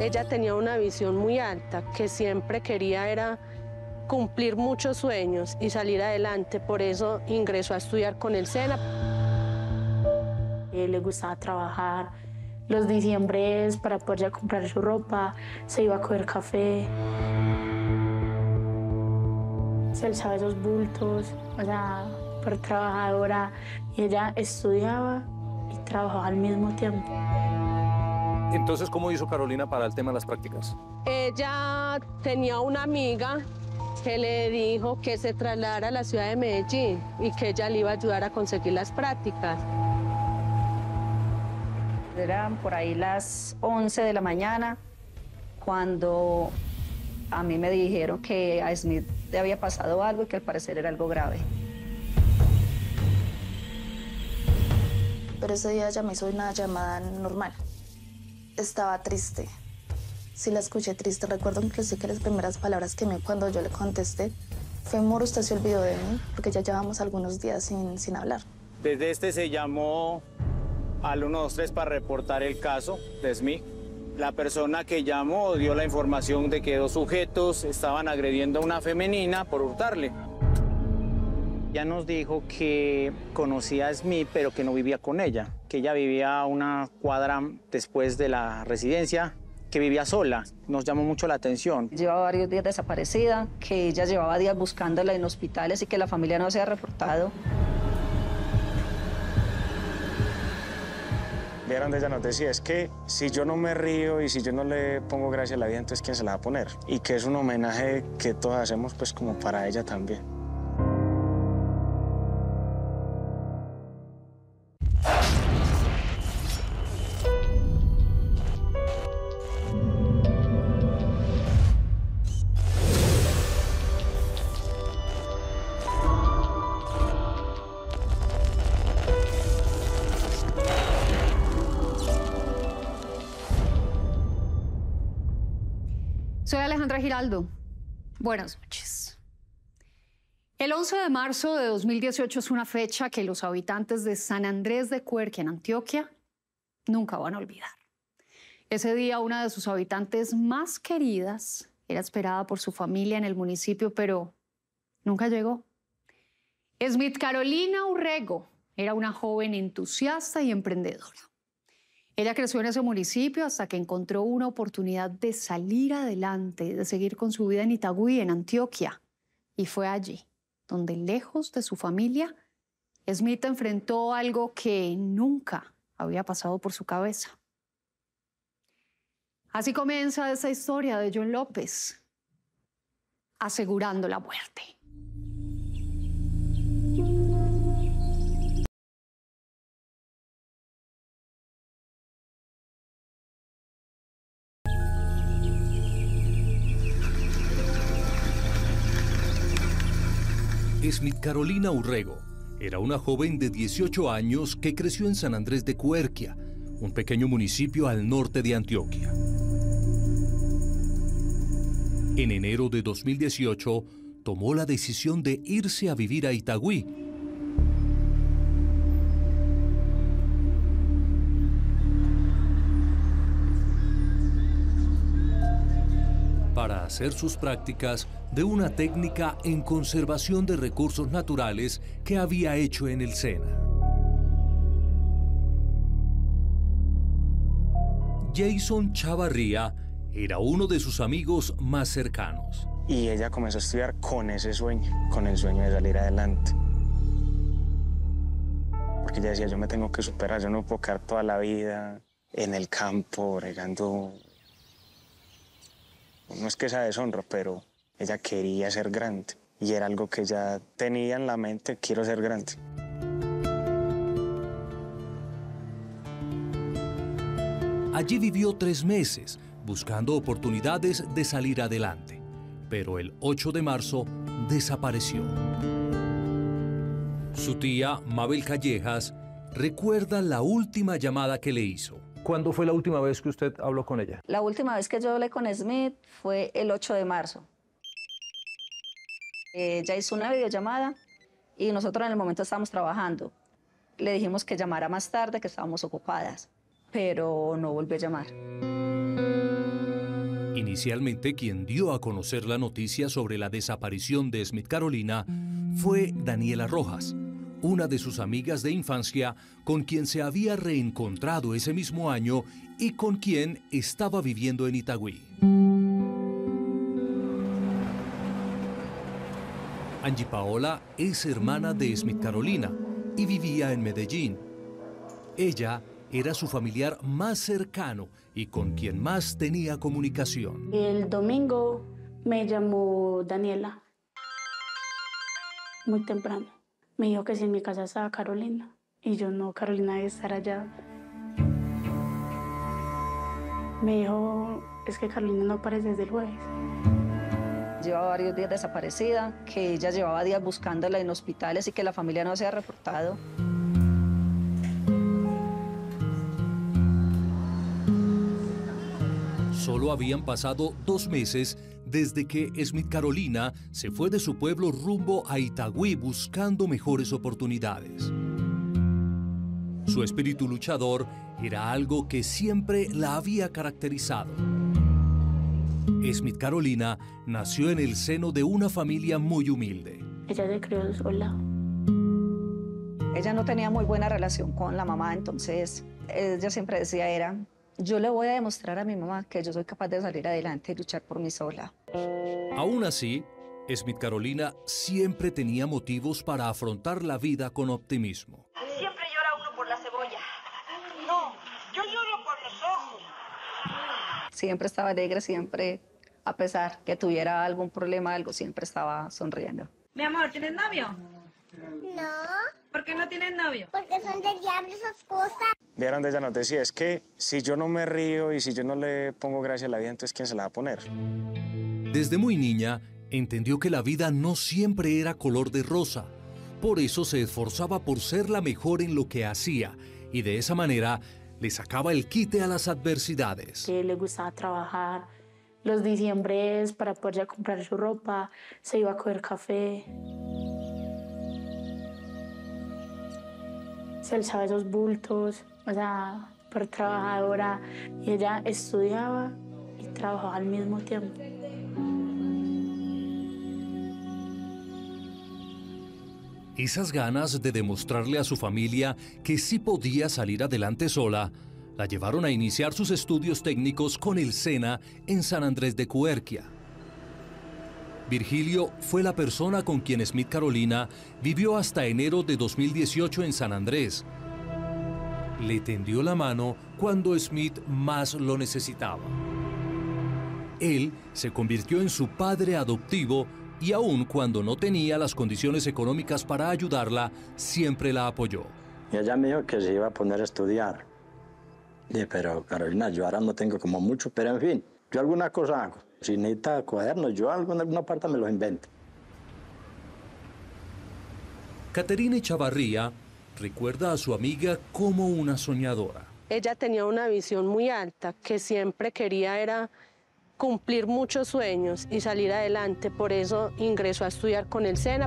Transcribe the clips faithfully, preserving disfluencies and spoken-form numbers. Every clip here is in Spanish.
Ella tenía una visión muy alta, que siempre quería era cumplir muchos sueños y salir adelante. Por eso ingresó a estudiar con el SENA. Eh, le gustaba trabajar. Los diciembres, para poder ya comprar su ropa, se iba a coger café. Se alzaba esos bultos, o sea, por trabajadora. Y ella estudiaba y trabajaba al mismo tiempo. Entonces, ¿cómo hizo Carolina para el tema de las prácticas? Ella tenía una amiga que le dijo que se trasladara a la ciudad de Medellín y que ella le iba a ayudar a conseguir las prácticas. Eran por ahí las once de la mañana cuando a mí me dijeron que a Smith le había pasado algo y que al parecer era algo grave. Pero ese día ella me hizo una llamada normal. Estaba triste. Sí la escuché triste. Recuerdo incluso que las primeras palabras que me cuando yo le contesté fue: Moro, usted se olvidó de mí, porque ya llevamos algunos días sin, sin hablar. Desde este se llamó al uno dos tres para reportar el caso de Smith. La persona que llamó dio la información de que dos sujetos estaban agrediendo a una femenina por hurtarle. Ya nos dijo que conocía a Smith, pero que no vivía con ella, que ella vivía a una cuadra después de la residencia, que vivía sola. Nos llamó mucho la atención. Llevaba varios días desaparecida, que ella llevaba días buscándola en hospitales y que la familia no se había reportado. Vieron, ella nos decía, es que si yo no me río y si yo no le pongo gracia a la vida, entonces ¿quién se la va a poner? Y que es un homenaje que todos hacemos pues como para ella también. Soy Alejandra Giraldo. Buenas noches. El once de marzo de dos mil dieciocho es una fecha que los habitantes de San Andrés de Cuerquia, en Antioquia, nunca van a olvidar. Ese día, una de sus habitantes más queridas era esperada por su familia en el municipio, pero nunca llegó. Smith Carolina Urrego era una joven entusiasta y emprendedora. Ella creció en ese municipio hasta que encontró una oportunidad de salir adelante, de seguir con su vida en Itagüí, en Antioquia. Y fue allí, donde lejos de su familia, Smith enfrentó algo que nunca había pasado por su cabeza. Así comienza esa historia de John López, asegurando la muerte. Smith Carolina Urrego era una joven de dieciocho años que creció en San Andrés de Cuerquia, un pequeño municipio al norte de Antioquia. En enero de dos mil dieciocho, tomó la decisión de irse a vivir a Itagüí. Para hacer sus prácticas de una técnica en conservación de recursos naturales que había hecho en el SENA. Jason Chavarría era uno de sus amigos más cercanos. Y ella comenzó a estudiar con ese sueño, con el sueño de salir adelante. Porque ella decía, yo me tengo que superar, yo no puedo quedar toda la vida en el campo, regando. No es que sea deshonra, pero ella quería ser grande. Y era algo que ella tenía en la mente, quiero ser grande. Allí vivió tres meses, buscando oportunidades de salir adelante. Pero el ocho de marzo desapareció. Su tía, Mabel Callejas, recuerda la última llamada que le hizo. ¿Cuándo fue la última vez que usted habló con ella? La última vez que yo hablé con Smith fue el ocho de marzo. Ella hizo una videollamada y nosotros en el momento estábamos trabajando. Le dijimos que llamara más tarde, que estábamos ocupadas, pero no volvió a llamar. Inicialmente, quien dio a conocer la noticia sobre la desaparición de Smith Carolina fue Daniela Rojas, una de sus amigas de infancia con quien se había reencontrado ese mismo año y con quien estaba viviendo en Itagüí. Angie Paola es hermana de Smith Carolina y vivía en Medellín. Ella era su familiar más cercano y con quien más tenía comunicación. El domingo me llamó Daniela, muy temprano. Me dijo que si en mi casa estaba Carolina. Y yo, no, Carolina debe estar allá. Me dijo, es que Carolina no aparece desde el jueves. Llevaba varios días desaparecida, que ella llevaba días buscándola en hospitales y que la familia no se había reportado. Solo habían pasado dos meses desde que Smith Carolina se fue de su pueblo rumbo a Itagüí buscando mejores oportunidades. Su espíritu luchador era algo que siempre la había caracterizado. Smith Carolina nació en el seno de una familia muy humilde. Ella se crió sola. Ella no tenía muy buena relación con la mamá, entonces ella siempre decía era, yo le voy a demostrar a mi mamá que yo soy capaz de salir adelante y luchar por mí sola. Aún así, Smith Carolina siempre tenía motivos para afrontar la vida con optimismo. Siempre llora uno por la cebolla. No, yo lloro por los ojos. Siempre estaba alegre, siempre, a pesar que tuviera algún problema, algo, siempre estaba sonriendo. Mi amor, ¿tienes novio? No. ¿Por qué no tienes novio? Porque son del diablo esas cosas. Vieron de ella nos decía, es que si yo no me río y si yo no le pongo gracia a la vida, entonces ¿quién se la va a poner? Desde muy niña, entendió que la vida no siempre era color de rosa. Por eso se esforzaba por ser la mejor en lo que hacía y de esa manera le sacaba el quite a las adversidades. Que le gustaba trabajar. Los diciembres para poder ya comprar su ropa, se iba a coger café. Se alzaba esos bultos, o sea, por trabajadora. Y ella estudiaba y trabajaba al mismo tiempo. Esas ganas de demostrarle a su familia que sí podía salir adelante sola, la llevaron a iniciar sus estudios técnicos con el SENA en San Andrés de Cuerquia. Virgilio fue la persona con quien Smith Carolina vivió hasta enero de dos mil dieciocho en San Andrés. Le tendió la mano cuando Smith más lo necesitaba. Él se convirtió en su padre adoptivo y aun cuando no tenía las condiciones económicas para ayudarla, siempre la apoyó. Y ella me dijo que se iba a poner a estudiar. Dije, pero Carolina, yo ahora no tengo como mucho, pero en fin, yo alguna cosa hago. Si necesita cuadernos, yo algo en alguna parte me los invento. Caterina Chavarría recuerda a su amiga como una soñadora. Ella tenía una visión muy alta, que siempre quería era cumplir muchos sueños y salir adelante. Por eso ingresó a estudiar con el SENA.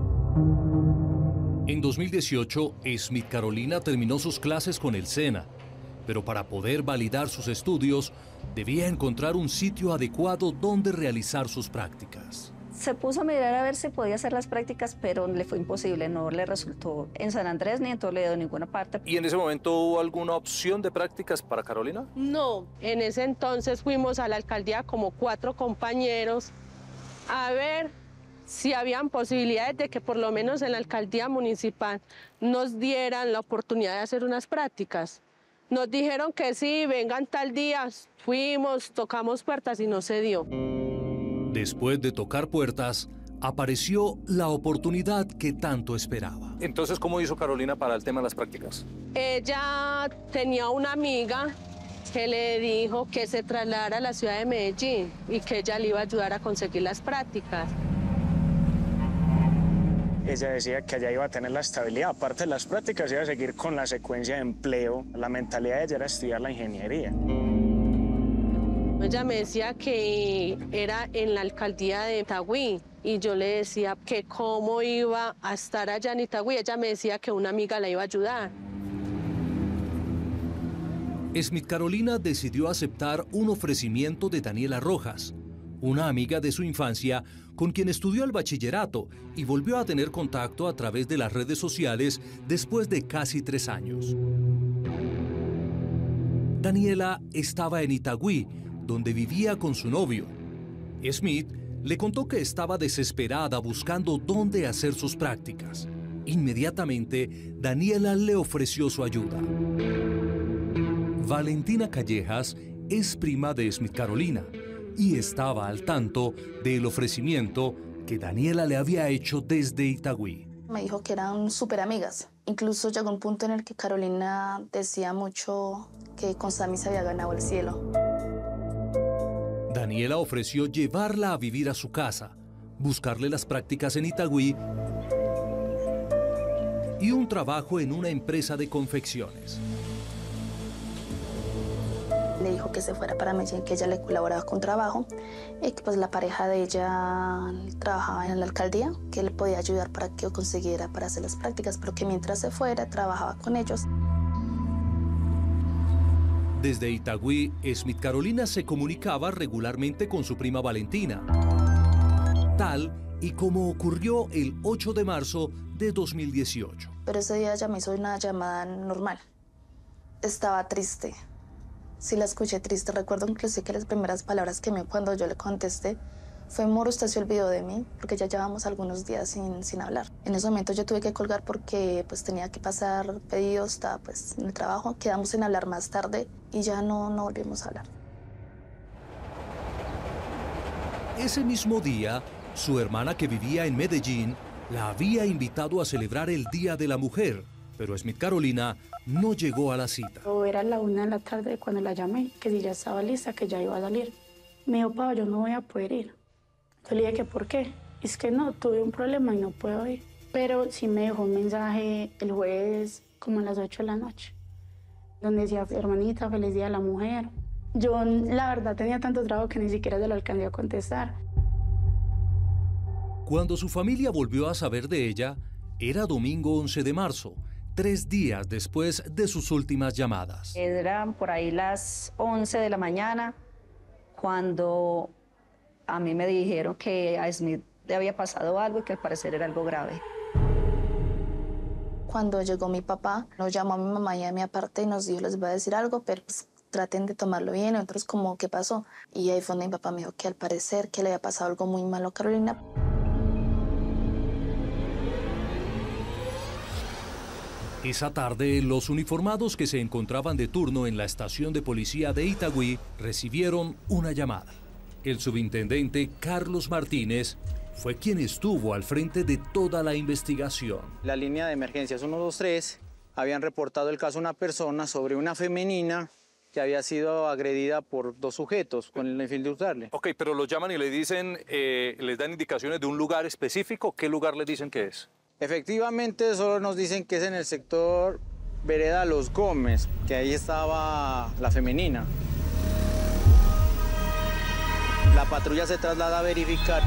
En dos mil dieciocho, Smith Carolina terminó sus clases con el SENA, pero para poder validar sus estudios, debía encontrar un sitio adecuado donde realizar sus prácticas. Se puso a mirar a ver si podía hacer las prácticas, pero le fue imposible, no le resultó en San Andrés ni en Toledo, en ninguna parte. ¿Y en ese momento hubo alguna opción de prácticas para Carolina? No, en ese entonces fuimos a la alcaldía como cuatro compañeros a ver si habían posibilidades de que por lo menos en la alcaldía municipal nos dieran la oportunidad de hacer unas prácticas. Nos dijeron que sí, vengan tal día, fuimos, tocamos puertas y no se dio. Después de tocar puertas, apareció la oportunidad que tanto esperaba. Entonces, ¿cómo hizo Carolina para el tema de las prácticas? Ella tenía una amiga que le dijo que se trasladara a la ciudad de Medellín y que ella le iba a ayudar a conseguir las prácticas. Ella decía que allá iba a tener la estabilidad, aparte de las prácticas iba a seguir con la secuencia de empleo. La mentalidad de ella era estudiar la ingeniería. Ella me decía que era en la alcaldía de Itagüí y yo le decía que cómo iba a estar allá en Itagüí. Ella me decía que una amiga la iba a ayudar. Smith Carolina decidió aceptar un ofrecimiento de Daniela Rojas, una amiga de su infancia con quien estudió el bachillerato y volvió a tener contacto a través de las redes sociales después de casi tres años. Daniela estaba en Itagüí, donde vivía con su novio. Smith le contó que estaba desesperada buscando dónde hacer sus prácticas. Inmediatamente, Daniela le ofreció su ayuda. Valentina Callejas es prima de Smith Carolina y estaba al tanto del ofrecimiento que Daniela le había hecho desde Itagüí. Me dijo que eran súper amigas. Incluso llegó un punto en el que Carolina decía mucho que con Sammy se había ganado el cielo. Daniela ofreció llevarla a vivir a su casa, buscarle las prácticas en Itagüí y un trabajo en una empresa de confecciones. Le dijo que se fuera para Medellín, que ella le colaboraba con trabajo y que pues la pareja de ella trabajaba en la alcaldía, que le podía ayudar para que consiguiera para hacer las prácticas, pero que mientras se fuera trabajaba con ellos. Desde Itagüí, Smith Carolina se comunicaba regularmente con su prima Valentina, tal y como ocurrió el ocho de marzo de dos mil dieciocho. Pero ese día ella me hizo una llamada normal. Estaba triste. Sí la escuché triste. Recuerdo inclusive que las primeras palabras que me cuando yo le contesté fue: Moro, usted se olvidó de mí, porque ya llevamos algunos días sin, sin hablar. En ese momento yo tuve que colgar porque pues tenía que pasar pedidos, estaba pues en el trabajo. Quedamos en hablar más tarde y ya no, no volvimos a hablar. Ese mismo día, su hermana, que vivía en Medellín, la había invitado a celebrar el Día de la Mujer, pero Smith Carolina no llegó a la cita. Era la una de la tarde cuando la llamé, que si ya estaba lista, que ya iba a salir. Me dijo: Pau, yo no voy a poder ir. Yo le dije que por qué. Es que no, tuve un problema y no puedo ir. Pero sí me dejó un mensaje el jueves como a las ocho de la noche, donde decía: hermanita, feliz Día de la Mujer. Yo la verdad tenía tanto trabajo que ni siquiera se lo alcancé a contestar. Cuando su familia volvió a saber de ella, era domingo once de marzo, tres días después de sus últimas llamadas. Eran por ahí las once de la mañana cuando a mí me dijeron que a Smith le había pasado algo y que al parecer era algo grave. Cuando llegó mi papá, nos llamó a mi mamá y a mí aparte y nos dijo: les voy a decir algo, pero pues, traten de tomarlo bien. Nosotros como, ¿qué pasó? Y ahí fue donde mi papá me dijo que al parecer que le había pasado algo muy malo a Carolina. Esa tarde, los uniformados que se encontraban de turno en la estación de policía de Itagüí recibieron una llamada. El subintendente Carlos Martínez fue quien estuvo al frente de toda la investigación. La línea de emergencias uno dos tres habían reportado el caso a una persona sobre una femenina que había sido agredida por dos sujetos con el fin de hurtarle. Ok, pero los llaman y le dicen, eh, les dan indicaciones de un lugar específico. ¿Qué lugar les dicen que es? Efectivamente, solo nos dicen que es en el sector Vereda Los Gómez, que ahí estaba la femenina. La patrulla se traslada a verificar.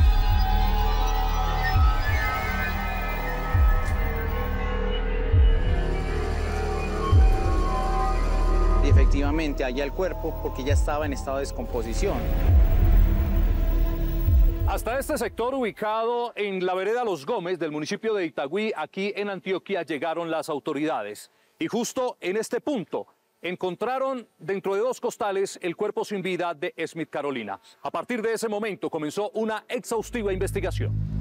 Y efectivamente, halla el cuerpo porque ya estaba en estado de descomposición. Hasta este sector ubicado en la vereda Los Gómez del municipio de Itagüí, aquí en Antioquia, llegaron las autoridades. Y justo en este punto encontraron dentro de dos costales el cuerpo sin vida de Smith Carolina. A partir de ese momento comenzó una exhaustiva investigación.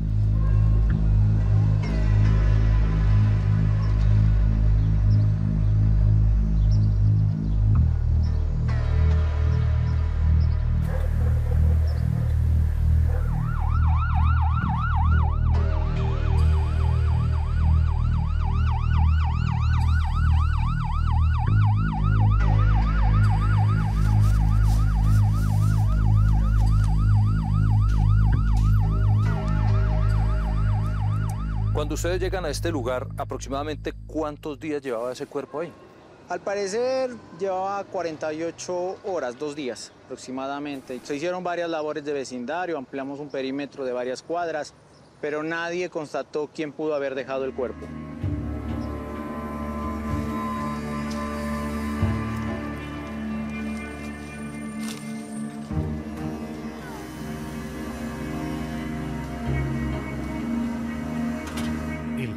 Cuando ustedes llegan a este lugar, ¿aproximadamente cuántos días llevaba ese cuerpo ahí? Al parecer llevaba cuarenta y ocho horas, dos días aproximadamente. Se hicieron varias labores de vecindario, ampliamos un perímetro de varias cuadras, pero nadie constató quién pudo haber dejado el cuerpo.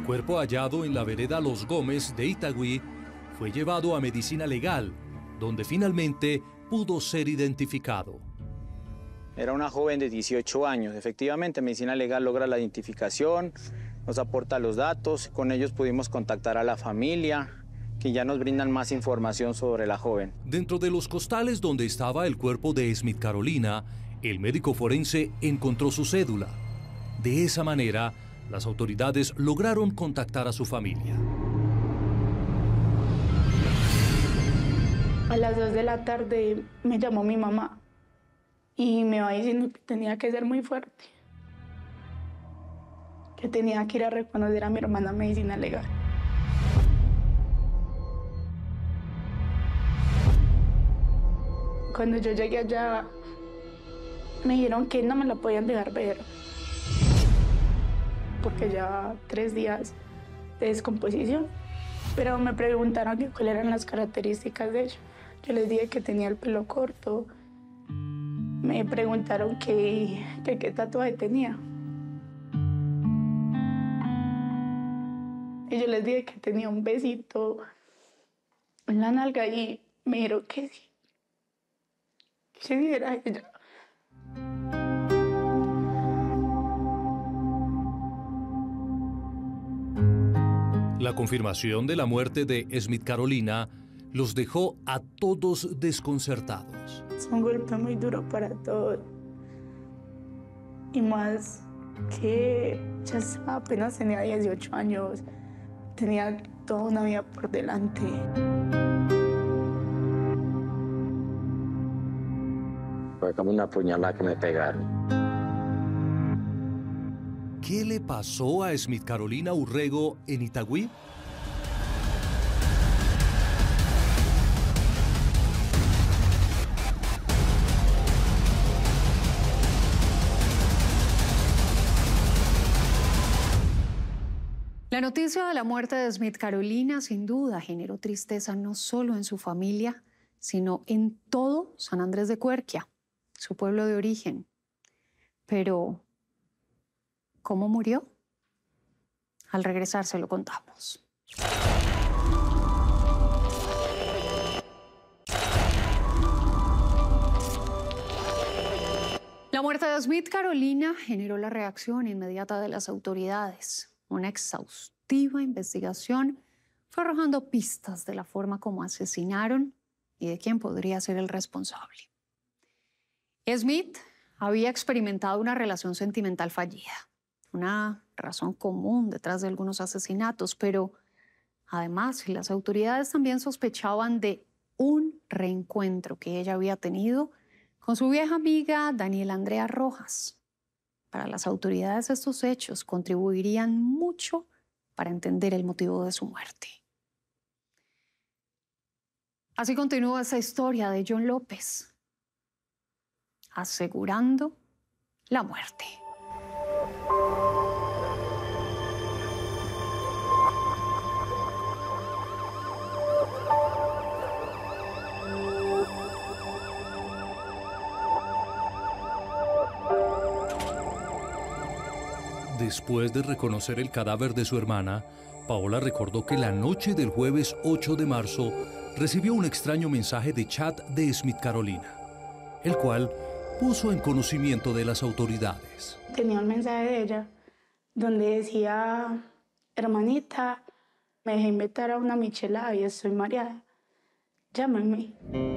cuerpo hallado en la vereda Los Gómez de Itagüí fue llevado a medicina legal, donde finalmente pudo ser identificado. Era una joven de dieciocho años. Efectivamente, medicina legal logra la identificación, nos aporta los datos, con ellos pudimos contactar a la familia, que ya nos brindan más información sobre la joven. Dentro de los costales donde estaba el cuerpo de Smith Carolina, el médico forense encontró su cédula. De esa manera, las autoridades lograron contactar a su familia. A las dos de la tarde me llamó mi mamá y me va diciendo que tenía que ser muy fuerte, que tenía que ir a reconocer a mi hermana a medicina legal. Cuando yo llegué allá, me dijeron que no me la podían dejar ver, porque ya tres días de descomposición. Pero me preguntaron que cuáles eran las características de ella. Yo les dije que tenía el pelo corto. Me preguntaron que, que qué tatuaje tenía. Y yo les dije que tenía un besito en la nalga y me dijeron que sí. Que sí era ella. La confirmación de la muerte de Smith Carolina los dejó a todos desconcertados. Es un golpe muy duro para todos. Y más que ya apenas tenía dieciocho años, tenía toda una vida por delante. Fue como una puñalada que me pegaron. ¿Qué le pasó a Smith Carolina Urrego en Itagüí? La noticia de la muerte de Smith Carolina sin duda generó tristeza no solo en su familia, sino en todo San Andrés de Cuerquia, su pueblo de origen. Pero ¿cómo murió? Al regresar se lo contamos. La muerte de Smith Carolina generó la reacción inmediata de las autoridades. Una exhaustiva investigación fue arrojando pistas de la forma como asesinaron y de quién podría ser el responsable. Smith había experimentado una relación sentimental fallida, una razón común detrás de algunos asesinatos, pero además las autoridades también sospechaban de un reencuentro que ella había tenido con su vieja amiga Daniela Andrea Rojas. Para las autoridades estos hechos contribuirían mucho para entender el motivo de su muerte. Así continúa esa historia de John López, asegurando la muerte. Después de reconocer el cadáver de su hermana, Paola recordó que la noche del jueves ocho de marzo recibió un extraño mensaje de chat de Smith Carolina, el cual puso en conocimiento de las autoridades. Tenía un mensaje de ella donde decía: hermanita, me dejé invitar a una michelada y estoy mareada. Llámame.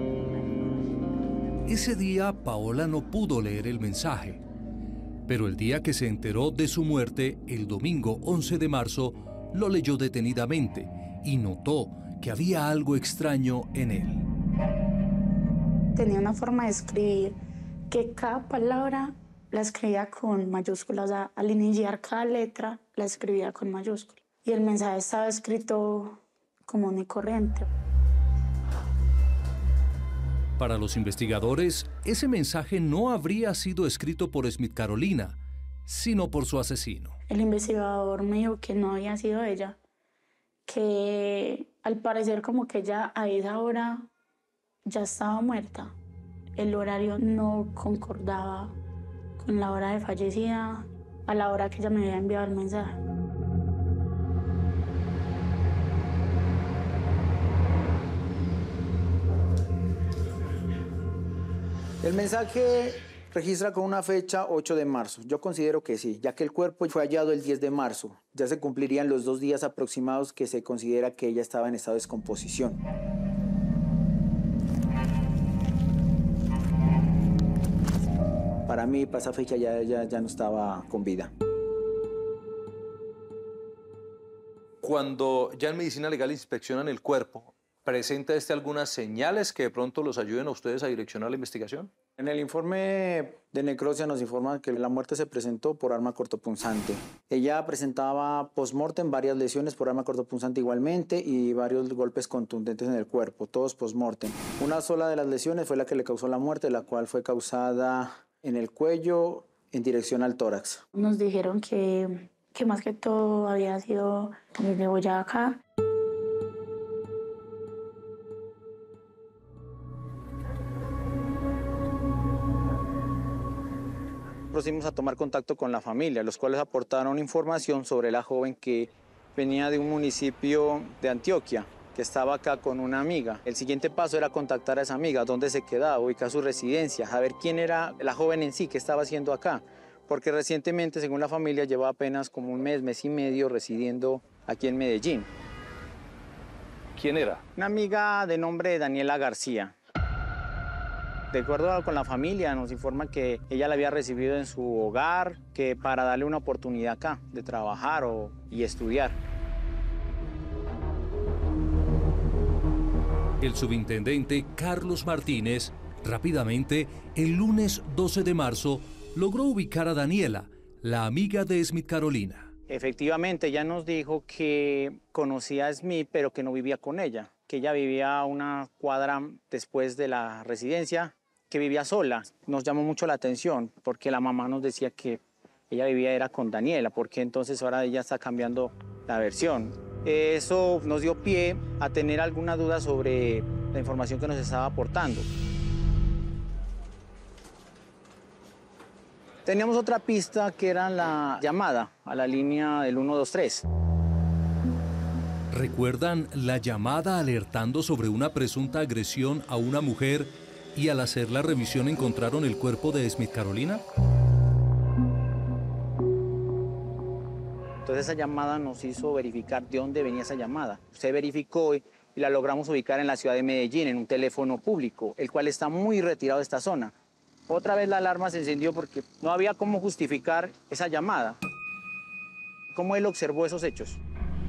Ese día Paola no pudo leer el mensaje, pero el día que se enteró de su muerte, el domingo once de marzo, lo leyó detenidamente y notó que había algo extraño en él. Tenía una forma de escribir que cada palabra la escribía con mayúsculas, o sea, al iniciar cada letra la escribía con mayúsculas. Y el mensaje estaba escrito común y corriente. Para los investigadores, ese mensaje no habría sido escrito por Smith Carolina, sino por su asesino. El investigador me dijo que no había sido ella, que al parecer como que ella a esa hora ya estaba muerta. El horario no concordaba con la hora de fallecida, a la hora que ella me había enviado el mensaje. El mensaje registra con una fecha ocho de marzo. Yo considero que sí, ya que el cuerpo fue hallado el diez de marzo. Ya se cumplirían los dos días aproximados que se considera que ella estaba en estado de descomposición. Para mí, para esa fecha ya, ya, ya no estaba con vida. Cuando ya en medicina legal inspeccionan el cuerpo, ¿presenta este algunas señales que de pronto los ayuden a ustedes a direccionar la investigación? En el informe de necropsia nos informa que la muerte se presentó por arma cortopunzante. Ella presentaba post-mortem varias lesiones por arma cortopunzante igualmente y varios golpes contundentes en el cuerpo, todos post-mortem. Una sola de las lesiones fue la que le causó la muerte, la cual fue causada en el cuello en dirección al tórax. Nos dijeron que, que más que todo había sido de Boyacá. Procedimos a tomar contacto con la familia, los cuales aportaron información sobre la joven que venía de un municipio de Antioquia, que estaba acá con una amiga. El siguiente paso era contactar a esa amiga, dónde se quedaba, ubicar su residencia, saber quién era la joven en sí, qué estaba haciendo acá. Porque recientemente, según la familia, llevaba apenas como un mes, mes y medio residiendo aquí en Medellín. ¿Quién era? Una amiga de nombre Daniela García. De acuerdo con la familia, nos informan que ella la había recibido en su hogar, que para darle una oportunidad acá de trabajar o, y estudiar. El subintendente Carlos Martínez, rápidamente, el lunes doce de marzo, logró ubicar a Daniela, la amiga de Smith Carolina. Efectivamente, ella nos dijo que conocía a Smith, pero que no vivía con ella, que ella vivía a una cuadra después de la residencia, que vivía sola. Nos llamó mucho la atención porque la mamá nos decía que ella vivía era con Daniela, porque entonces ahora ella está cambiando la versión. Eso nos dio pie a tener alguna duda sobre la información que nos estaba aportando. Teníamos otra pista que era la llamada a la línea del uno dos tres. ¿Recuerdan la llamada alertando sobre una presunta agresión a una mujer y al hacer la revisión encontraron el cuerpo de Smith Carolina? Entonces esa llamada nos hizo verificar de dónde venía esa llamada. Se verificó y la logramos ubicar en la ciudad de Medellín, en un teléfono público, el cual está muy retirado de esta zona. Otra vez la alarma se encendió porque no había cómo justificar esa llamada. ¿Cómo él observó esos hechos?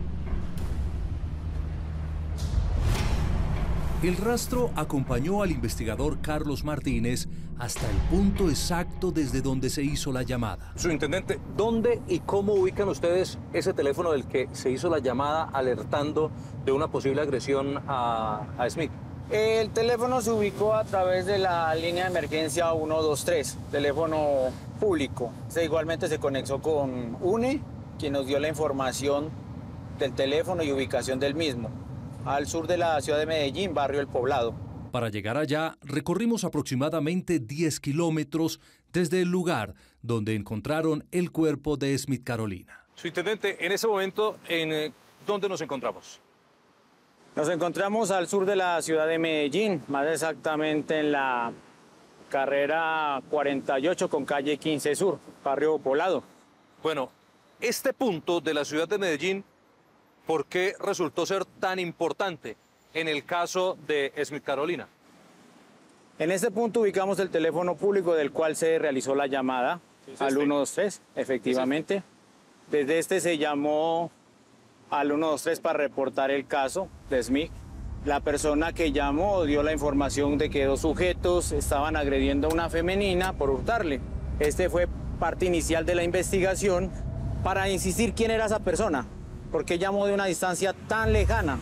El rastro acompañó al investigador Carlos Martínez hasta el punto exacto desde donde se hizo la llamada. Subintendente, ¿dónde y cómo ubican ustedes ese teléfono del que se hizo la llamada alertando de una posible agresión a, a Smith? El teléfono se ubicó a través de la línea de emergencia uno dos tres, teléfono público. Se igualmente se conectó con U N E, quien nos dio la información del teléfono y ubicación del mismo, al sur de la ciudad de Medellín, barrio El Poblado. Para llegar allá, recorrimos aproximadamente diez kilómetros desde el lugar donde encontraron el cuerpo de Smith Carolina. Subintendente, en ese momento, ¿en dónde nos encontramos? Nos encontramos al sur de la ciudad de Medellín, más exactamente en la carrera cuarenta y ocho con calle quince Sur, barrio Poblado. Bueno, este punto de la ciudad de Medellín, ¿por qué resultó ser tan importante en el caso de Smith Carolina? En este punto ubicamos el teléfono público del cual se realizó la llamada ¿Es al este? uno dos tres, efectivamente. ¿Es este? Desde este se llamó al uno dos tres para reportar el caso de Smith. La persona que llamó dio la información de que dos sujetos estaban agrediendo a una femenina por hurtarle. Este fue parte inicial de la investigación para insistir quién era esa persona, porque llamó de una distancia tan lejana.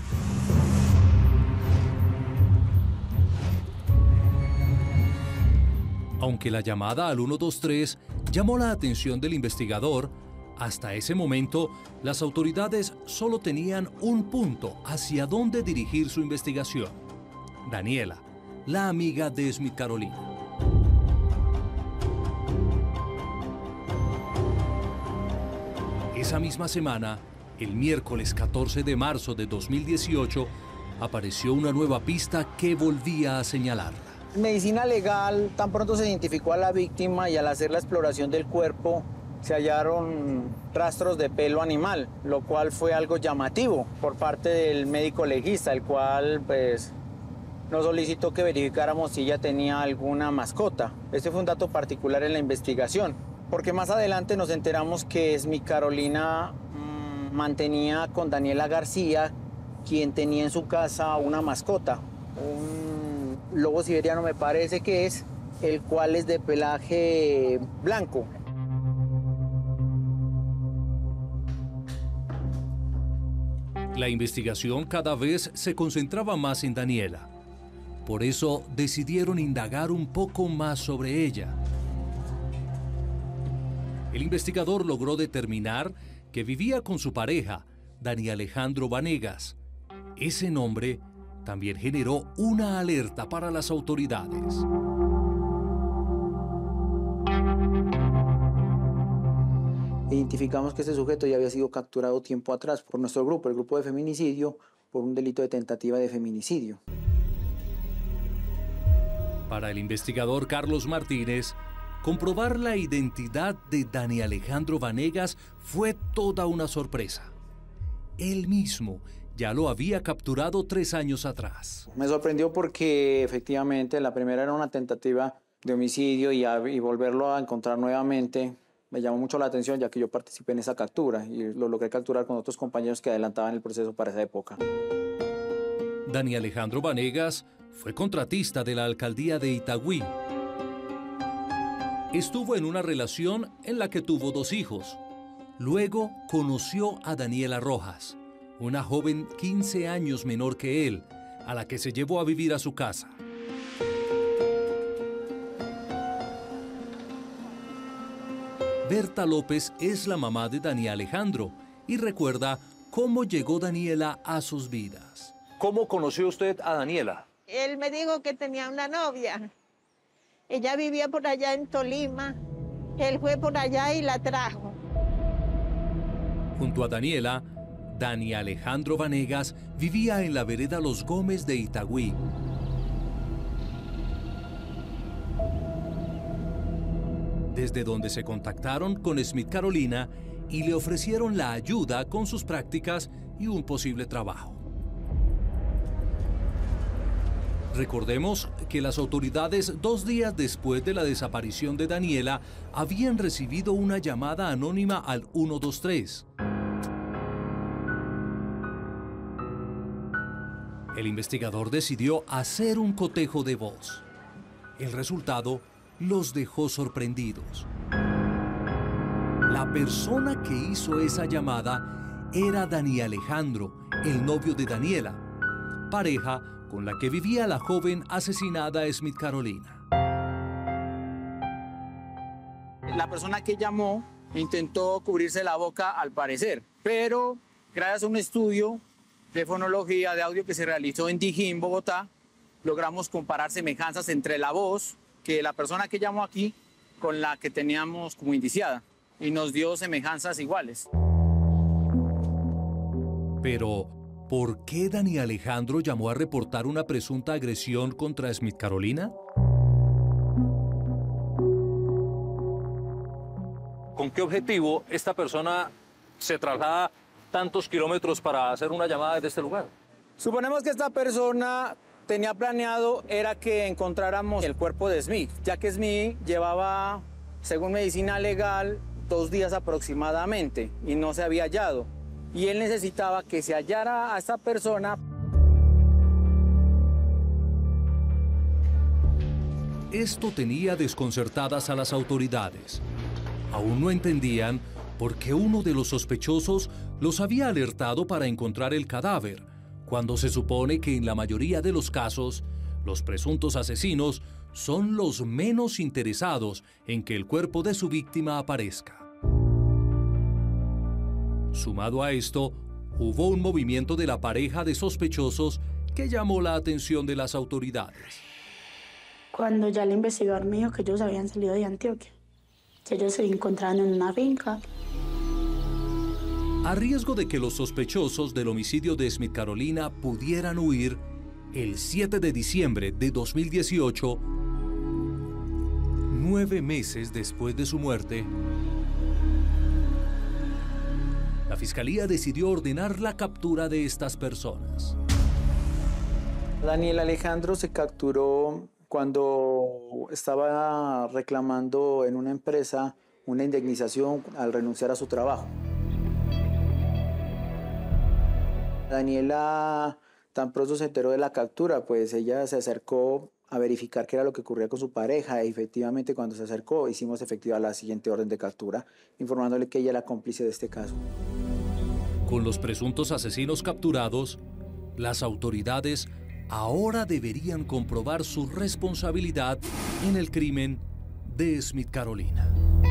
Aunque la llamada al uno dos tres llamó la atención del investigador, hasta ese momento las autoridades solo tenían un punto hacia dónde dirigir su investigación: Daniela, la amiga de Smith Carolina. Esa misma semana, el miércoles catorce de marzo de dos mil dieciocho, apareció una nueva pista que volvía a señalarla. En medicina legal, tan pronto se identificó a la víctima y al hacer la exploración del cuerpo, se hallaron rastros de pelo animal, lo cual fue algo llamativo por parte del médico legista, el cual pues, nos solicitó que verificáramos si ella tenía alguna mascota. Este fue un dato particular en la investigación, porque más adelante nos enteramos que Smith Carolina mmm, mantenía con Daniela García, quien tenía en su casa una mascota, un lobo siberiano me parece que es, el cual es de pelaje blanco. La investigación cada vez se concentraba más en Daniela. Por eso decidieron indagar un poco más sobre ella. El investigador logró determinar que vivía con su pareja, Dani Alejandro Vanegas. Ese nombre también generó una alerta para las autoridades. Identificamos que este sujeto ya había sido capturado tiempo atrás por nuestro grupo, el grupo de feminicidio, por un delito de tentativa de feminicidio. Para el investigador Carlos Martínez, comprobar la identidad de Dani Alejandro Vanegas fue toda una sorpresa. Él mismo ya lo había capturado tres años atrás. Me sorprendió porque efectivamente la primera era una tentativa de homicidio y, a, y volverlo a encontrar nuevamente me llamó mucho la atención, ya que yo participé en esa captura y lo logré capturar con otros compañeros que adelantaban el proceso para esa época. Dani Alejandro Vanegas fue contratista de la alcaldía de Itagüí. Estuvo en una relación en la que tuvo dos hijos. Luego conoció a Daniela Rojas, una joven quince años menor que él, a la que se llevó a vivir a su casa. Berta López es la mamá de Dani Alejandro y recuerda cómo llegó Daniela a sus vidas. ¿Cómo conoció usted a Daniela? Él me dijo que tenía una novia. Ella vivía por allá en Tolima. Él fue por allá y la trajo. Junto a Daniela, Dani Alejandro Vanegas vivía en la vereda Los Gómez de Itagüí. Desde donde se contactaron con Smith Carolina y le ofrecieron la ayuda con sus prácticas y un posible trabajo. Recordemos que las autoridades, dos días después de la desaparición de Daniela, habían recibido una llamada anónima al uno dos tres. El investigador decidió hacer un cotejo de voz. El resultado los dejó sorprendidos. La persona que hizo esa llamada era Dani Alejandro, el novio de Daniela, pareja con la que vivía la joven asesinada Smith Carolina. La persona que llamó intentó cubrirse la boca al parecer, pero gracias a un estudio de fonología de audio que se realizó en Dijín, Bogotá, logramos comparar semejanzas entre la voz que la persona que llamó aquí con la que teníamos como indiciada y nos dio semejanzas iguales. Pero, ¿por qué Dani Alejandro llamó a reportar una presunta agresión contra Smith Carolina? ¿Con qué objetivo esta persona se traslada tantos kilómetros para hacer una llamada desde este lugar? Suponemos que esta persona tenía planeado era que encontráramos el cuerpo de Smith, ya que Smith llevaba, según medicina legal, dos días aproximadamente y no se había hallado. Y él necesitaba que se hallara a esta persona. Esto tenía desconcertadas a las autoridades. Aún no entendían por qué uno de los sospechosos los había alertado para encontrar el cadáver, cuando se supone que en la mayoría de los casos, los presuntos asesinos son los menos interesados en que el cuerpo de su víctima aparezca. Sumado a esto, hubo un movimiento de la pareja de sospechosos que llamó la atención de las autoridades. Cuando ya el investigador me dijo que ellos habían salido de Antioquia, que ellos se encontraban en una finca. A riesgo de que los sospechosos del homicidio de Smith Carolina pudieran huir, El siete de diciembre de dos mil dieciocho, nueve meses después de su muerte, la Fiscalía decidió ordenar la captura de estas personas. Daniel Alejandro se capturó cuando estaba reclamando en una empresa una indemnización al renunciar a su trabajo. Daniela, tan pronto se enteró de la captura, pues ella se acercó a verificar qué era lo que ocurría con su pareja, y efectivamente cuando se acercó hicimos efectiva la siguiente orden de captura, informándole que ella era cómplice de este caso. Con los presuntos asesinos capturados, las autoridades ahora deberían comprobar su responsabilidad en el crimen de Smith Carolina.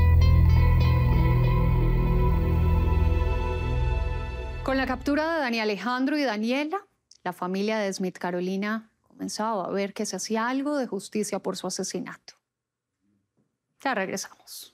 Con la captura de Dani Alejandro y Daniela, la familia de Smith Carolina comenzaba a ver que se hacía algo de justicia por su asesinato. Ya regresamos.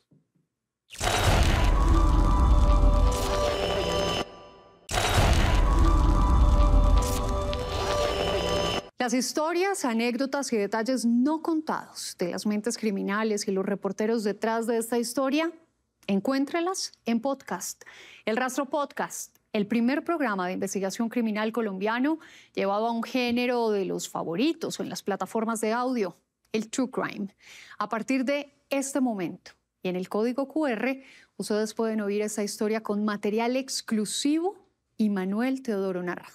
Las historias, anécdotas y detalles no contados de las mentes criminales y los reporteros detrás de esta historia, encuéntrelas en podcast. El Rastro Podcast, el primer programa de investigación criminal colombiano llevado a un género de los favoritos en las plataformas de audio, el True Crime. A partir de este momento y en el código cu erre, ustedes pueden oír esta historia con material exclusivo y Manuel Teodoro narrando.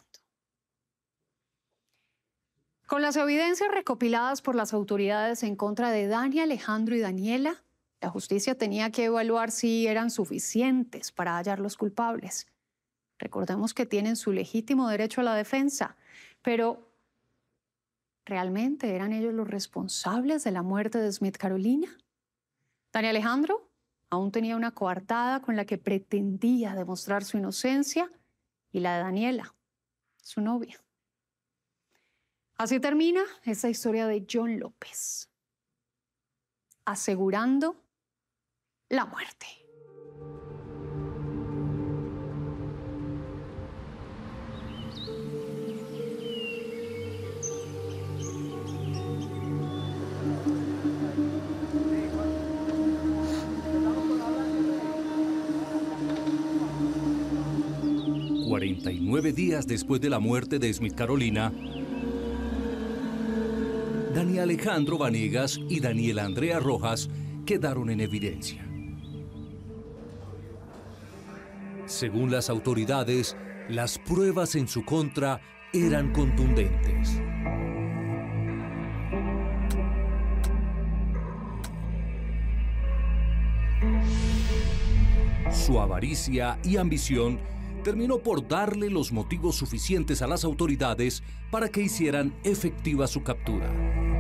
Con las evidencias recopiladas por las autoridades en contra de Dani Alejandro y Daniela, la justicia tenía que evaluar si eran suficientes para hallar los culpables. Recordemos que tienen su legítimo derecho a la defensa, pero ¿realmente eran ellos los responsables de la muerte de Smith Carolina? Dani Alejandro aún tenía una coartada con la que pretendía demostrar su inocencia, y la de Daniela, su novia. Así termina esta historia de John López, asegurando la muerte. cuarenta y nueve días después de la muerte de Smith Carolina, Dani Alejandro Vanegas y Daniela Andrea Rojas quedaron en evidencia. Según las autoridades, las pruebas en su contra eran contundentes. Su avaricia y ambición terminó por darle los motivos suficientes a las autoridades para que hicieran efectiva su captura.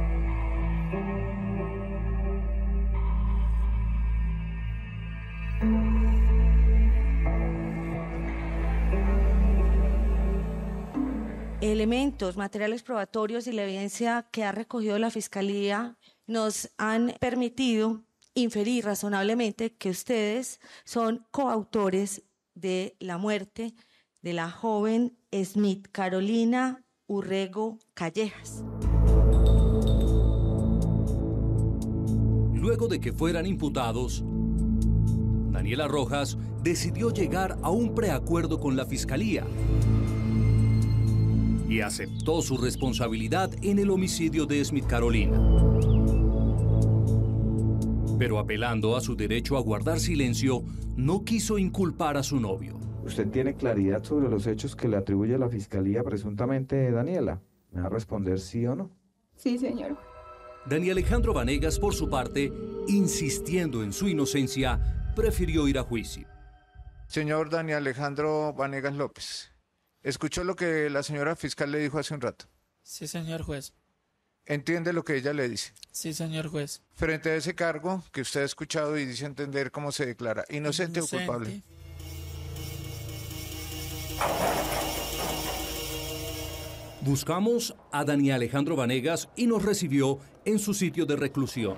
Elementos, materiales probatorios y la evidencia que ha recogido la Fiscalía nos han permitido inferir razonablemente que ustedes son coautores de la muerte de la joven Smith Carolina Urrego Callejas. Luego de que fueran imputados, Daniela Rojas decidió llegar a un preacuerdo con la Fiscalía y aceptó su responsabilidad en el homicidio de Smith Carolina. Pero apelando a su derecho a guardar silencio, no quiso inculpar a su novio. ¿Usted tiene claridad sobre los hechos que le atribuye la Fiscalía presuntamente a Daniela? ¿Me va a responder sí o no? Sí, señor. Dani Alejandro Vanegas, por su parte, insistiendo en su inocencia, prefirió ir a juicio. Señor Dani Alejandro Vanegas López, ¿escuchó lo que la señora fiscal le dijo hace un rato? Sí, señor juez. ¿Entiende lo que ella le dice? Sí, señor juez. Frente a ese cargo que usted ha escuchado y dice entender cómo se declara, ¿inocente, Inocente. o culpable? Buscamos a Dani Alejandro Vanegas y nos recibió en su sitio de reclusión.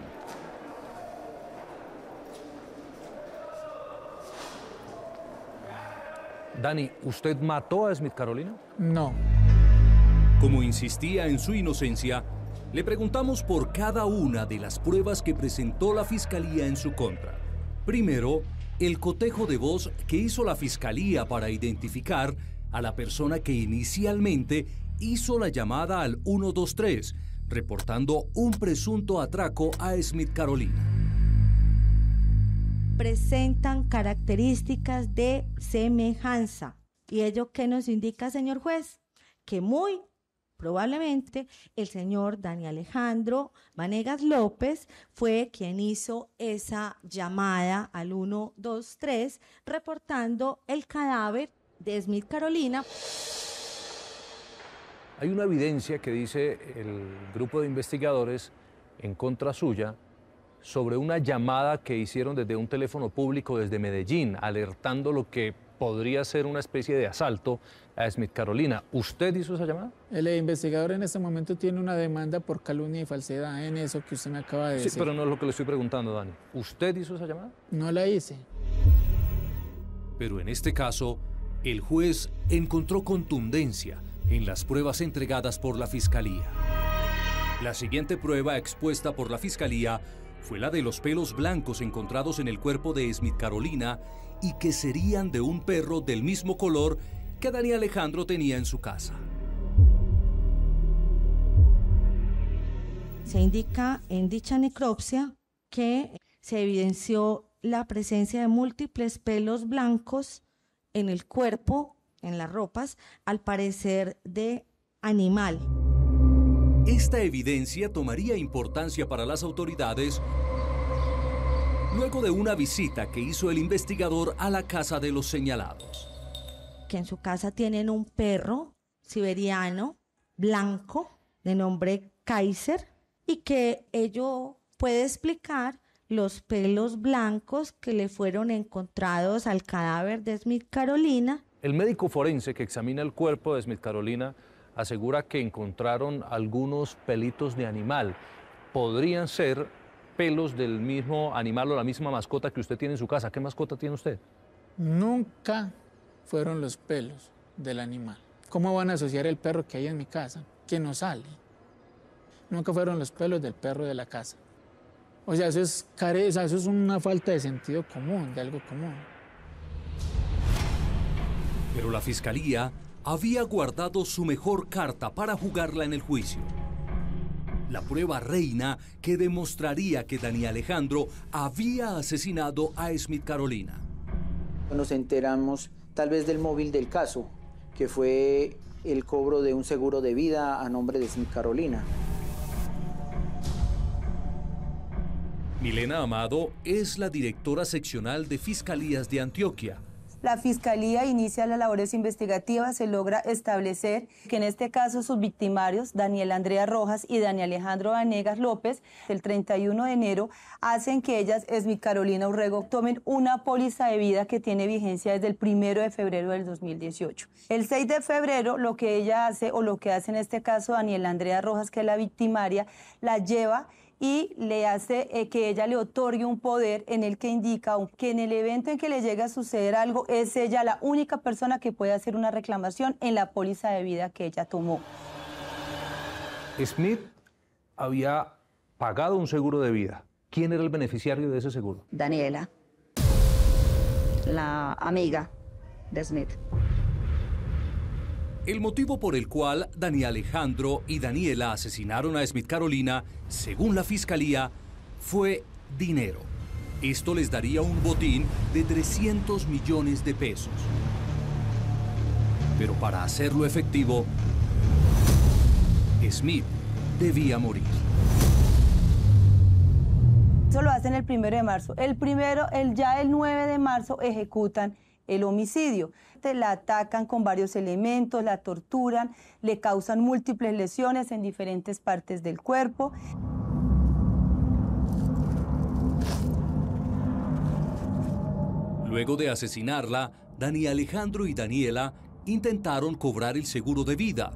Dani, ¿usted mató a Smith Carolina? No. Como insistía en su inocencia, le preguntamos por cada una de las pruebas que presentó la Fiscalía en su contra. Primero, el cotejo de voz que hizo la Fiscalía para identificar a la persona que inicialmente hizo la llamada al uno dos tres, reportando un presunto atraco a Smith Carolina. Presentan características de semejanza. ¿Y ello qué nos indica, señor juez? Que muy probablemente el señor Daniel Alejandro Vanegas López fue quien hizo esa llamada al uno dos tres reportando el cadáver de Smith Carolina. Hay una evidencia que dice el grupo de investigadores en contra suya sobre una llamada que hicieron desde un teléfono público desde Medellín, alertando lo que podría ser una especie de asalto a Smith Carolina. ¿Usted hizo esa llamada? El investigador en este momento tiene una demanda por calumnia y falsedad en eso que usted me acaba de decir. Sí, pero no es lo que le estoy preguntando, Dani. ¿Usted hizo esa llamada? No la hice. Pero en este caso, el juez encontró contundencia en las pruebas entregadas por la Fiscalía. La siguiente prueba expuesta por la Fiscalía fue la de los pelos blancos encontrados en el cuerpo de Smith Carolina y que serían de un perro del mismo color que Daniel Alejandro tenía en su casa. Se indica en dicha necropsia que se evidenció la presencia de múltiples pelos blancos en el cuerpo, en las ropas, al parecer de animal. Esta evidencia tomaría importancia para las autoridades luego de una visita que hizo el investigador a la casa de los señalados. Que en su casa tienen un perro siberiano blanco de nombre Kaiser y que ello puede explicar los pelos blancos que le fueron encontrados al cadáver de Smith Carolina. El médico forense que examina el cuerpo de Smith Carolina asegura que encontraron algunos pelitos de animal. Podrían ser pelos del mismo animal o la misma mascota que usted tiene en su casa. ¿Qué mascota tiene usted? Nunca fueron los pelos del animal. ¿Cómo van a asociar el perro que hay en mi casa? Que no sale. Nunca fueron los pelos del perro de la casa. O sea, eso es careza, eso es una falta de sentido común, de algo común. Pero la Fiscalía había guardado su mejor carta para jugarla en el juicio. La prueba reina que demostraría que Daniel Alejandro había asesinado a Smith Carolina. Nos enteramos tal vez del móvil del caso, que fue el cobro de un seguro de vida a nombre de Smith Carolina. Milena Amado es la directora seccional de Fiscalías de Antioquia. La Fiscalía inicia las labores investigativas, se logra establecer que en este caso sus victimarios, Daniel Andrea Rojas y Daniel Alejandro Vanegas López, el treinta y uno de enero, hacen que ellas, Smith Carolina Urrego, tomen una póliza de vida que tiene vigencia desde el primero de febrero del dos mil dieciocho. El seis de febrero, lo que ella hace, o lo que hace en este caso Daniel Andrea Rojas, que es la victimaria, la lleva y le hace eh, que ella le otorgue un poder en el que indica que en el evento en que le llegue a suceder algo, es ella la única persona que puede hacer una reclamación en la póliza de vida que ella tomó. Smith había pagado un seguro de vida. ¿Quién era el beneficiario de ese seguro? Daniela, la amiga de Smith. El motivo por el cual Daniel Alejandro y Daniela asesinaron a Smith Carolina, según la Fiscalía, fue dinero. Esto les daría un botín de trescientos millones de pesos. Pero para hacerlo efectivo, Smith debía morir. Eso lo hacen el primero de marzo. El primero, el, ya el nueve de marzo ejecutan el homicidio. La atacan con varios elementos, la torturan, le causan múltiples lesiones en diferentes partes del cuerpo. Luego de asesinarla, Daniel Alejandro y Daniela intentaron cobrar el seguro de vida,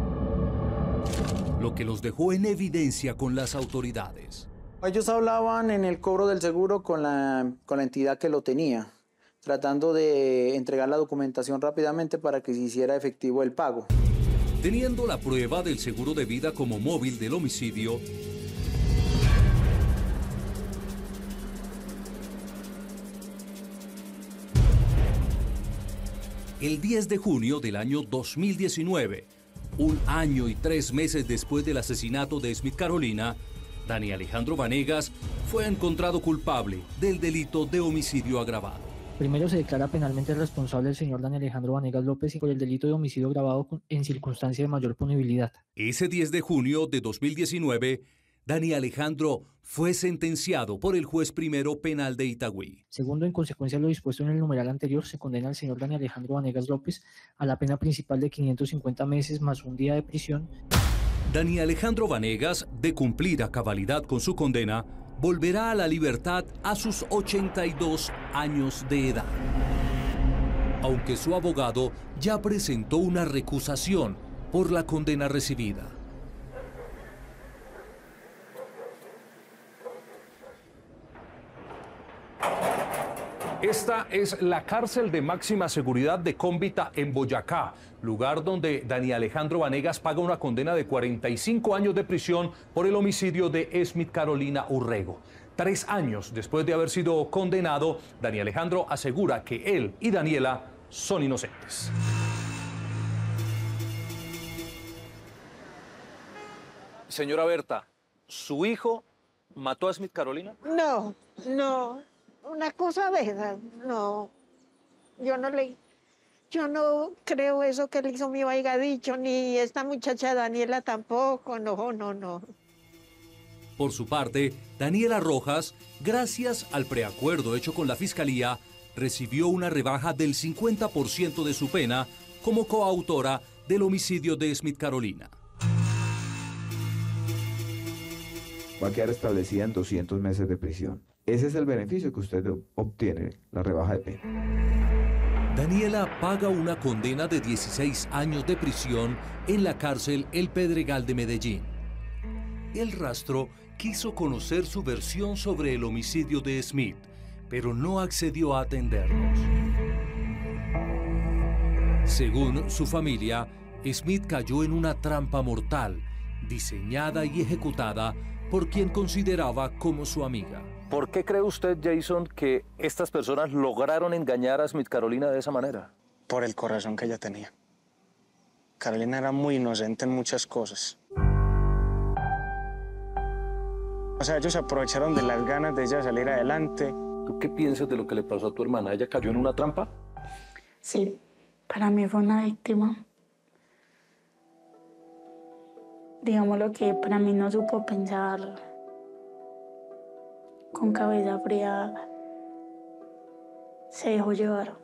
lo que los dejó en evidencia con las autoridades. Ellos hablaban en el cobro del seguro con la, con la entidad que lo tenía, tratando de entregar la documentación rápidamente para que se hiciera efectivo el pago. Teniendo la prueba del seguro de vida como móvil del homicidio, el diez de junio del año dos mil diecinueve, un año y tres meses después del asesinato de Smith Carolina, Dani Alejandro Vanegas fue encontrado culpable del delito de homicidio agravado. Primero se declara penalmente responsable el señor Dani Alejandro Vanegas López por el delito de homicidio agravado en circunstancia de mayor punibilidad. Ese diez de junio de dos mil diecinueve, Dani Alejandro fue sentenciado por el juez primero penal de Itagüí. Segundo, en consecuencia de lo dispuesto en el numeral anterior, se condena al señor Dani Alejandro Vanegas López a la pena principal de quinientos cincuenta meses más un día de prisión. Dani Alejandro Vanegas, de cumplir a cabalidad con su condena, volverá a la libertad a sus ochenta y dos años de edad. Aunque su abogado ya presentó una recusación por la condena recibida. Esta es la cárcel de máxima seguridad de Cómbita en Boyacá, lugar donde Dani Alejandro Vanegas paga una condena de cuarenta y cinco años de prisión por el homicidio de Smith Carolina Urrego. Tres años después de haber sido condenado, Dani Alejandro asegura que él y Daniela son inocentes. Señora Berta, ¿su hijo mató a Smith Carolina? No, no. Una cosa de esas, no. Yo no le... Yo no creo eso que el hijo mío haya dicho, ni esta muchacha Daniela tampoco, no, no, no. Por su parte, Daniela Rojas, gracias al preacuerdo hecho con la Fiscalía, recibió una rebaja del cincuenta por ciento de su pena como coautora del homicidio de Smith Carolina. Va a quedar establecida en doscientos meses de prisión. Ese es el beneficio que usted obtiene, la rebaja de pena. Daniela paga una condena de dieciséis años de prisión en la cárcel El Pedregal de Medellín. El Rastro quiso conocer su versión sobre el homicidio de Smith, pero no accedió a atendernos. Según su familia, Smith cayó en una trampa mortal, diseñada y ejecutada por quien consideraba como su amiga. ¿Por qué cree usted, Jason, que estas personas lograron engañar a Smith Carolina de esa manera? Por el corazón que ella tenía. Carolina era muy inocente en muchas cosas. O sea, ellos aprovecharon de las ganas de ella salir adelante. ¿Tú qué piensas de lo que le pasó a tu hermana? ¿Ella cayó en una trampa? Sí, para mí fue una víctima. Digamos lo que para mí no supo pensar con cabeza fría, se dejó llevar.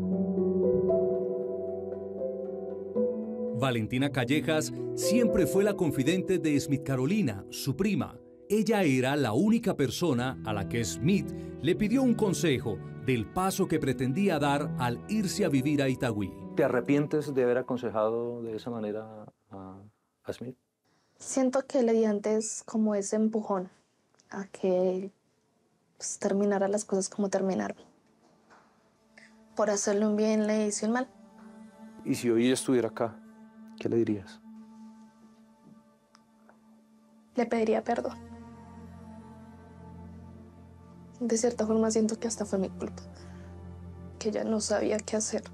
Valentina Callejas siempre fue la confidente de Smith Carolina, su prima. Ella era la única persona a la que Smith le pidió un consejo del paso que pretendía dar al irse a vivir a Itagüí. ¿Te arrepientes de haber aconsejado de esa manera a, a Smith? Siento que le di antes como ese empujón a que pues, terminara las cosas como terminaron. Por hacerle un bien le hice un mal. ¿Y si hoy ella estuviera acá, qué le dirías? Le pediría perdón. De cierta forma siento que hasta fue mi culpa, que ella no sabía qué hacer,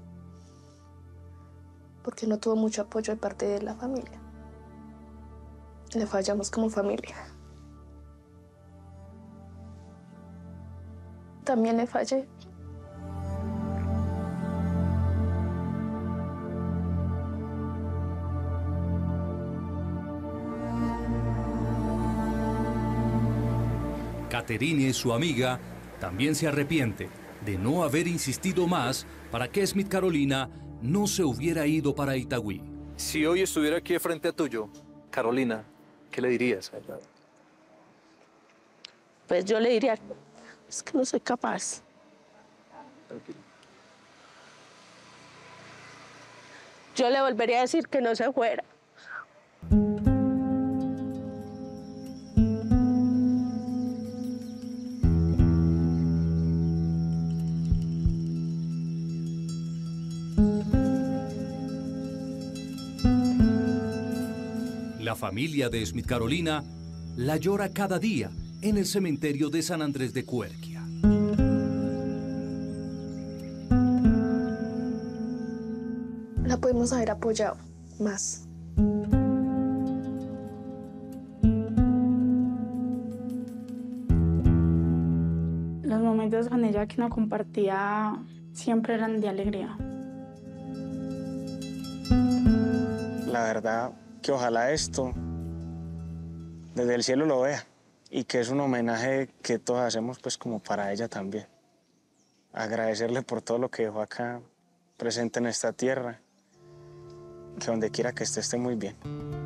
porque no tuvo mucho apoyo de parte de la familia. Le fallamos como familia. También le fallé. Caterine, su amiga, también se arrepiente de no haber insistido más para que Smith Carolina no se hubiera ido para Itagüí. Si hoy estuviera aquí frente a tuyo, Carolina, ¿qué le dirías a ella? Pues yo le diría, es que no soy capaz. Tranquilo. Yo le volvería a decir que no se fuera. la familia de Smith Carolina la llora cada día en el cementerio de San Andrés de Cuerquia. La pudimos haber apoyado más. Los momentos con ella que no compartía siempre eran de alegría. La verdad que ojalá esto desde el cielo lo vea y que es un homenaje que todos hacemos pues como para ella también. Agradecerle por todo lo que dejó acá presente en esta tierra, que donde quiera que esté esté muy bien.